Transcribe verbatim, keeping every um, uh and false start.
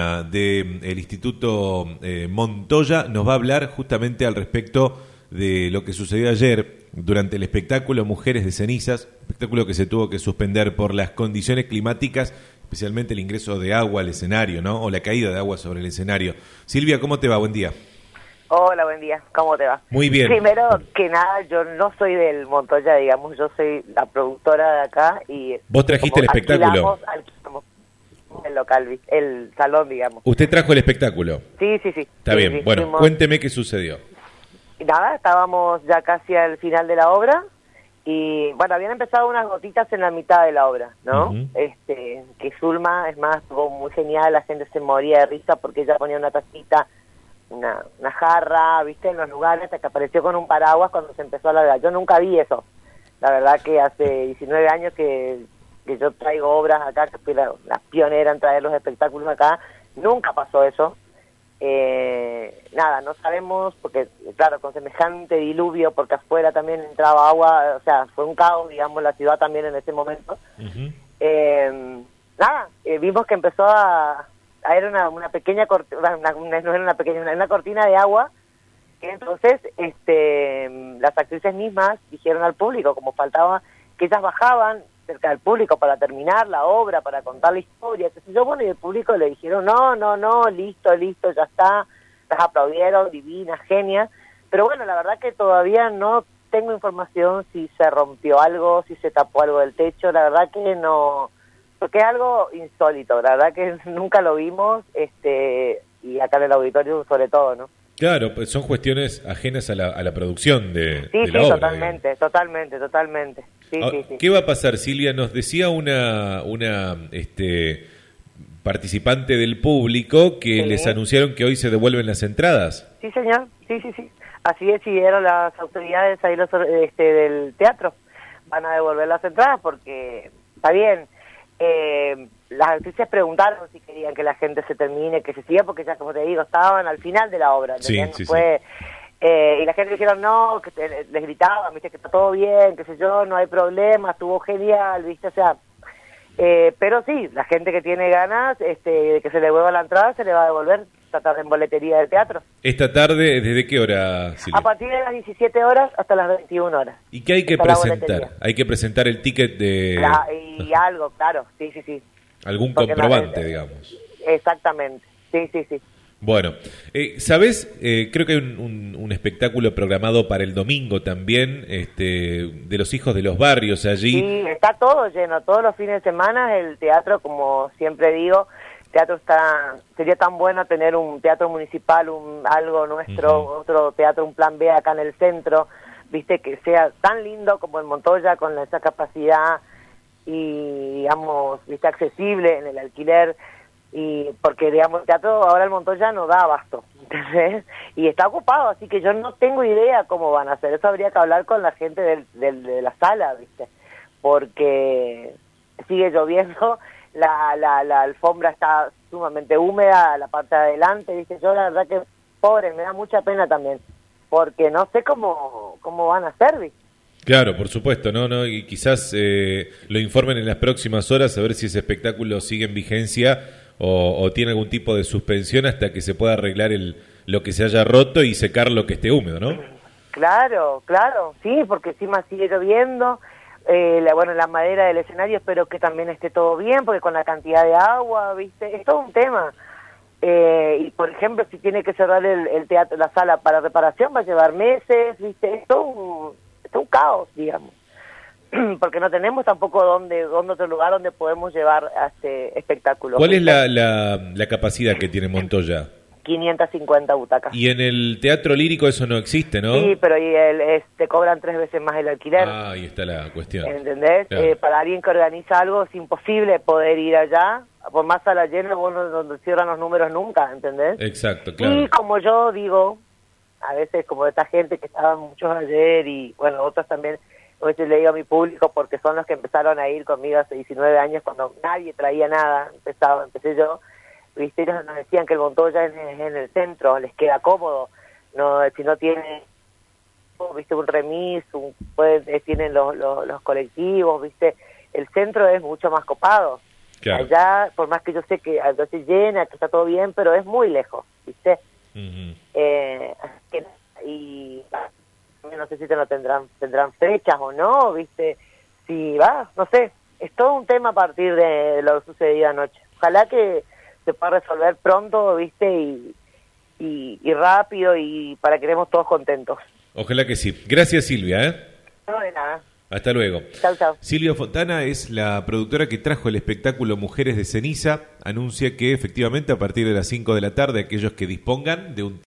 Lorena del Instituto eh, Montoya nos va a hablar justamente al respecto de lo que sucedió ayer durante el espectáculo Mujeres de Cenizas, espectáculo que se tuvo que suspender por las condiciones climáticas, especialmente el ingreso de agua al escenario, ¿no? O la caída de agua sobre el escenario. Silvia, ¿cómo te va? Buen día. Hola, buen día. ¿Cómo te va? Muy bien. Primero que nada, yo no soy del Montoya, digamos, yo soy la productora de acá y... ¿Vos trajiste el espectáculo? Alquilamos, alquilamos el local, el salón, digamos. ¿Usted trajo el espectáculo? Sí, sí, sí. Está sí, bien. Sí, bueno, fuimos... cuénteme qué sucedió. Nada, estábamos ya casi al final de la obra y, bueno, habían empezado unas gotitas en la mitad de la obra, ¿no? Uh-huh. Este, que Zulma, es más, estuvo muy genial, la gente se moría de risa porque ella ponía una tacita, una, una jarra, viste, en los lugares, hasta que apareció con un paraguas cuando se empezó a largar. Yo nunca vi eso. La verdad que hace diecinueve años que, que yo traigo obras acá, que fui la, la pionera en traer los espectáculos acá, nunca pasó eso. Eh, nada, no sabemos, porque claro, con semejante diluvio, porque afuera también entraba agua, o sea, fue un caos, digamos, la ciudad también en ese momento. Uh-huh. eh, nada, eh, vimos que empezó a... era una, una pequeña cortina, una, una, no era una pequeña, una, una cortina de agua, que entonces este, las actrices mismas dijeron al público, como faltaba, que ellas bajaban cerca del público para terminar la obra, para contar la historia, qué sé yo, bueno, y el público le dijeron, no, no, no, listo, listo, ya está, las aplaudieron, divinas, genias, pero bueno, la verdad que todavía no tengo información si se rompió algo, si se tapó algo del techo, la verdad que no... porque es algo insólito, la verdad que nunca lo vimos, este y acá en el auditorio sobre todo, ¿no? Claro, pues son cuestiones ajenas a la, a la producción de, sí, de sí, la obra. Totalmente, digamos. totalmente, totalmente. Sí, ah, sí, sí. ¿Qué va a pasar, Silvia? Nos decía una una este participante del público que sí. les anunciaron que hoy se devuelven las entradas. Sí, señor, sí, sí, sí. Así decidieron las autoridades ahí los, este, del teatro. Van a devolver las entradas porque está bien. Eh, las actrices preguntaron si querían que la gente se termine, que se siga, porque ya, como te digo, estaban al final de la obra. Sí, sí, fue, sí. Eh, y la gente dijeron no, que te, les gritaban, viste, que está todo bien, que sé yo, no hay problema, estuvo genial, viste, o sea, eh, pero sí, la gente que tiene ganas este, de que se le devuelva la entrada, se le va a devolver esta tarde en boletería del teatro. ¿Esta tarde desde qué hora, Silvia? A partir de las diecisiete horas hasta las veintiuna horas. ¿Y qué hay que presentar? Hay que presentar el ticket de... La, y algo, claro, sí, sí, sí. Algún Porque comprobante, no, digamos. Exactamente, sí, sí, sí. Bueno, eh, ¿sabés? Eh, creo que hay un, un, un espectáculo programado para el domingo también, este, de los hijos de los barrios allí. Sí, está todo lleno, todos los fines de semana el teatro, como siempre digo, teatro está, sería tan bueno tener un teatro municipal, un algo nuestro, uh-huh. otro teatro, un plan B acá en el centro, viste, que sea tan lindo como el Montoya, con esa capacidad y, digamos, viste, accesible en el alquiler, y porque, digamos, el teatro ahora el Montoya no da abasto, ¿entendés? Y está ocupado, así que yo no tengo idea cómo van a hacer, eso habría que hablar con la gente del, del, de la sala, viste, porque sigue lloviendo, la, la, la alfombra está sumamente húmeda, la parte de adelante, viste, yo la verdad que, pobre, me da mucha pena también, porque no sé cómo, cómo van a hacer, viste. Claro, por supuesto, no, no, y quizás eh, lo informen en las próximas horas a ver si ese espectáculo sigue en vigencia o, o tiene algún tipo de suspensión hasta que se pueda arreglar el lo que se haya roto y secar lo que esté húmedo, ¿no? Claro, claro, sí, porque encima sigue lloviendo, eh, la, bueno, la madera del escenario espero que también esté todo bien, porque con la cantidad de agua, viste, es todo un tema. Eh, y por ejemplo, si tiene que cerrar el, el teatro, la sala para reparación, va a llevar meses, viste, es todo un, es todo un caos, digamos. Porque no tenemos tampoco dónde, dónde otro lugar donde podemos llevar a este espectáculo. ¿Cuál es la, la, la capacidad que tiene Montoya? quinientas cincuenta butacas. Y en el teatro lírico eso no existe, ¿no? Sí, pero y el, es, te cobran tres veces más el alquiler. Ah, ahí está la cuestión. ¿Entendés? Claro. Eh, para alguien que organiza algo es imposible poder ir allá, por más a la llena, vos no, no cierran los números nunca, ¿entendés? Exacto, claro. Y como yo digo, a veces como esta gente que estaban muchos ayer y bueno, otros también, a veces le digo a mi público porque son los que empezaron a ir conmigo hace diecinueve años cuando nadie traía nada, empezaba, empecé yo. Viste, ellos nos decían que el Montoya es en el centro, les queda cómodo, no, si no tiene, viste, un remis, un, pueden, tienen los, los, los colectivos, viste, el centro es mucho más copado. Claro. Allá, por más que yo sé que algo se llena, que está todo bien, pero es muy lejos, ¿viste? Uh-huh. Eh, y no sé si te lo tendrán tendrán fechas o no, ¿viste? Si va, no sé, es todo un tema a partir de lo sucedido anoche. Ojalá que se pueda resolver pronto, ¿viste? Y, y, y rápido, y para que estemos todos contentos. Ojalá que sí. Gracias, Silvia, ¿eh? No, de nada. Hasta luego. Chau, chau. Silvia Fontana es la productora que trajo el espectáculo Mujeres de Ceniza. Anuncia que efectivamente a partir de las cinco de la tarde aquellos que dispongan de un